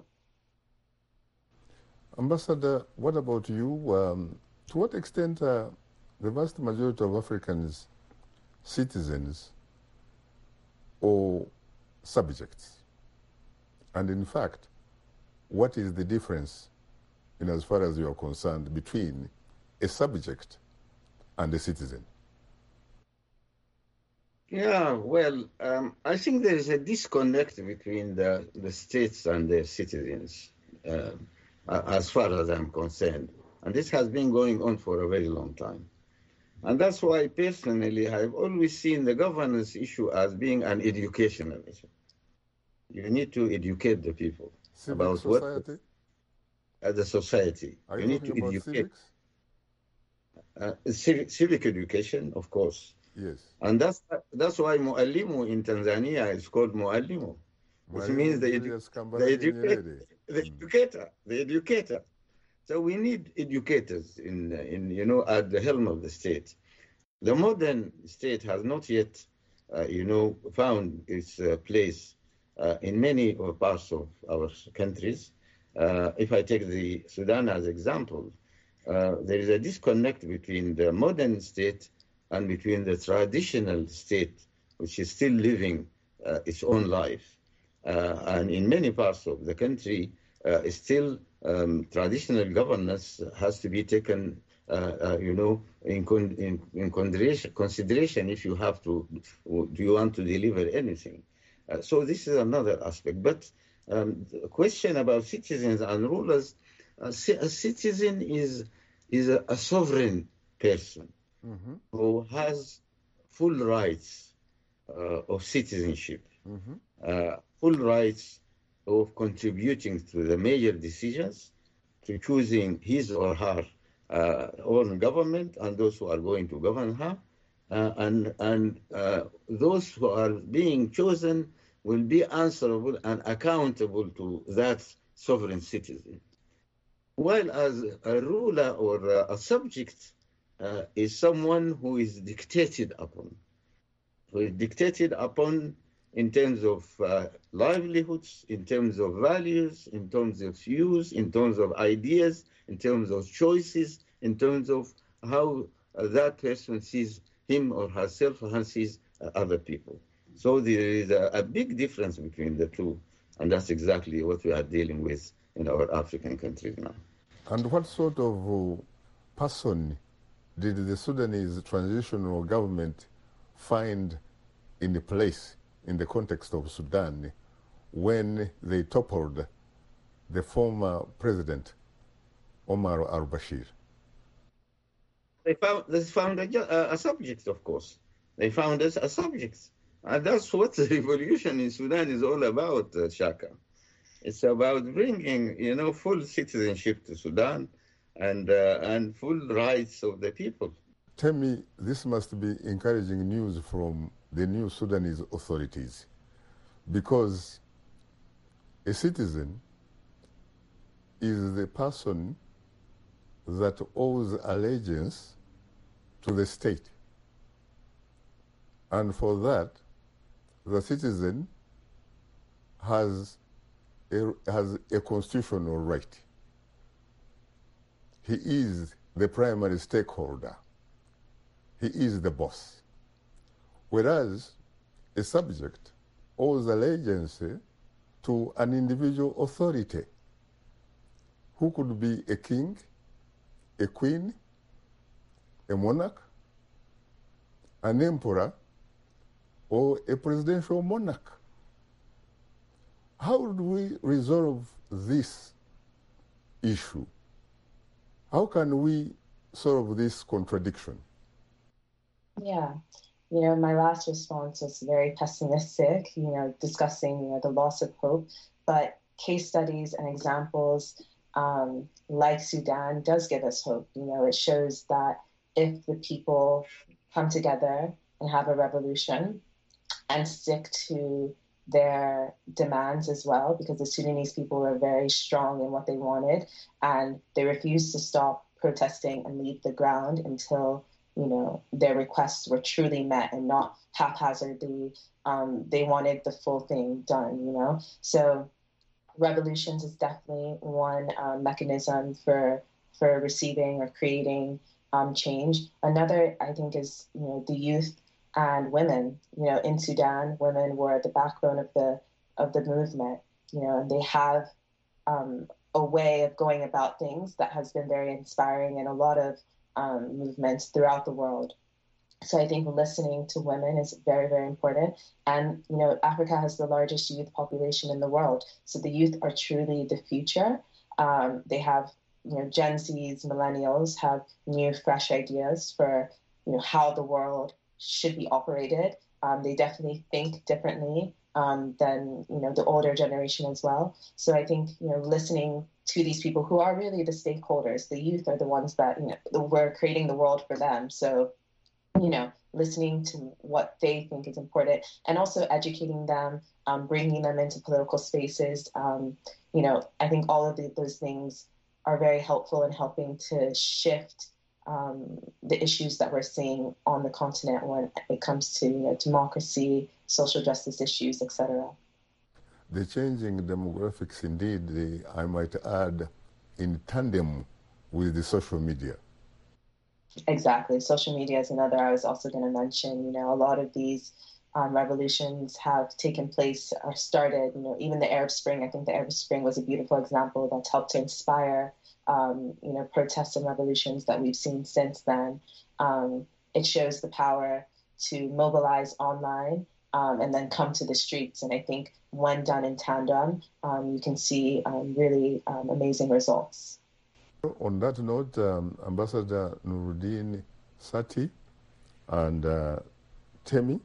Speaker 2: Ambassador, what about you? Um, to what extent uh, the vast majority of Africans, citizens or subjects? And in fact, what is the difference, in as far as you are concerned, between a subject and a citizen?
Speaker 1: Yeah, well, um, I think there is a disconnect between the, the states and their citizens, uh, as far as I'm concerned. And this has been going on for a very long time. And that's why, personally, I've always seen the governance issue as being an educational issue. You need to educate the people.
Speaker 2: Civic
Speaker 1: about
Speaker 2: society?
Speaker 1: What, as a society.
Speaker 2: Are
Speaker 1: you,
Speaker 2: you
Speaker 1: need
Speaker 2: talking
Speaker 1: to
Speaker 2: about
Speaker 1: educate.
Speaker 2: civics?
Speaker 1: Uh, civic, civic education, of course.
Speaker 2: Yes.
Speaker 1: And that's that's why Muallimu in Tanzania is called Muallimu, which
Speaker 2: Mwalimu
Speaker 1: means the, edu
Speaker 2: Julius
Speaker 1: the,
Speaker 2: Kambarage
Speaker 1: educator,
Speaker 2: Nyerere.
Speaker 1: the
Speaker 2: Mm.
Speaker 1: educator, the educator. So we need educators in, in you know, at the helm of the state. The modern state has not yet, uh, you know, found its uh, place uh, in many parts of our countries. Uh, if I take the Sudan as example, uh, there is a disconnect between the modern state and between the traditional state, which is still living uh, its own life. Uh, and in many parts of the country, uh, still um, traditional governance has to be taken, uh, uh, you know, in, con in, in consideration, consideration if you have to, do you want to deliver anything. Uh, so this is another aspect. But um, the question about citizens and rulers, uh, a citizen is, is a, a sovereign person. Mm-hmm. who has full rights uh, of citizenship, mm-hmm. uh, full rights of contributing to the major decisions, to choosing his or her uh, own government and those who are going to govern her, uh, and, and uh, those who are being chosen will be answerable and accountable to that sovereign citizen. While as a ruler or a subject, uh, is someone who is dictated upon, who is dictated upon in terms of uh, livelihoods, in terms of values, in terms of views, in terms of ideas, in terms of choices, in terms of how uh, that person sees him or herself and sees uh, other people. So there is a, a big difference between the two, and that's exactly what we are dealing with in our African countries now.
Speaker 2: And what sort of uh, person did the Sudanese transitional government find in place in the context of Sudan when they toppled the former president, Omar al-Bashir?
Speaker 1: They found, they found a, a subject, of course. They found us a subject. And that's what the revolution in Sudan is all about, uh, Shaka. It's about bringing, you know, full citizenship to Sudan and, uh, and full rights of the people.
Speaker 2: Tell me, this must be encouraging news from the new Sudanese authorities, because a citizen is the person that owes allegiance to the state. And for that, the citizen has a, has a constitutional right. He is the primary stakeholder. He is the boss. Whereas a subject owes allegiance to an individual authority, who could be a king, a queen, a monarch, an emperor, or a presidential monarch. How do we resolve this issue? How can we solve this contradiction?
Speaker 4: Yeah, you know, my last response was very pessimistic, you know, discussing, you know, the loss of hope, but case studies and examples um, like Sudan does give us hope. You know, it shows that if the people come together and have a revolution and stick to their demands as well, because the Sudanese people were very strong in what they wanted, and they refused to stop protesting and leave the ground until, you know, their requests were truly met and not haphazardly. Um, they wanted the full thing done, you know. So revolutions is definitely one uh, mechanism for for receiving or creating um, change. Another, I think, is, you know, the youth and women. You know, in Sudan, women were the backbone of the of the movement. You know, and they have um, a way of going about things that has been very inspiring in a lot of um, movements throughout the world. So I think listening to women is very, very important. And, you know, Africa has the largest youth population in the world. So the youth are truly the future. Um, they have, you know, Gen Zs, millennials have new, fresh ideas for, you know, how the world should be operated. Um, they definitely think differently um, than, you know, the older generation as well. So I think, you know, listening to these people who are really the stakeholders, the youth are the ones that, you know, we're creating the world for them. So, you know, listening to what they think is important and also educating them, um, bringing them into political spaces. Um, you know, I think all of the, those things are very helpful in helping to shift um, the issues that we're seeing on the continent when it comes to, you know, democracy, social justice issues, et cetera.
Speaker 2: The changing demographics, indeed, the, I might add, in tandem with the social media.
Speaker 4: Exactly. Social media is another I was also going to mention. You know, a lot of these um, revolutions have taken place or started, you know, even the Arab Spring. I think the Arab Spring was a beautiful example that's helped to inspire, um, you know, protests and revolutions that we've seen since then. Um, it shows the power to mobilize online um, and then come to the streets. And I think when done in tandem, um, you can see um, really um, amazing results.
Speaker 2: On that note, um, Ambassador Nuruddin Sati and uh, Temi,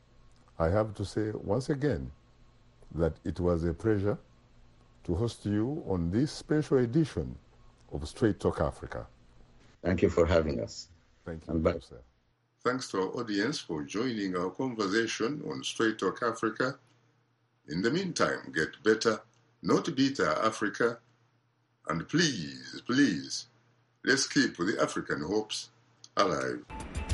Speaker 2: I have to say once again that it was a pleasure to host you on this special edition of Straight Talk Africa.
Speaker 1: Thank you for having us.
Speaker 2: Thank you,
Speaker 1: Bye.
Speaker 2: sir. Thanks to our audience for joining our conversation on Straight Talk Africa. In the meantime, get better, not bitter Africa. And please, please, let's keep the African hopes alive.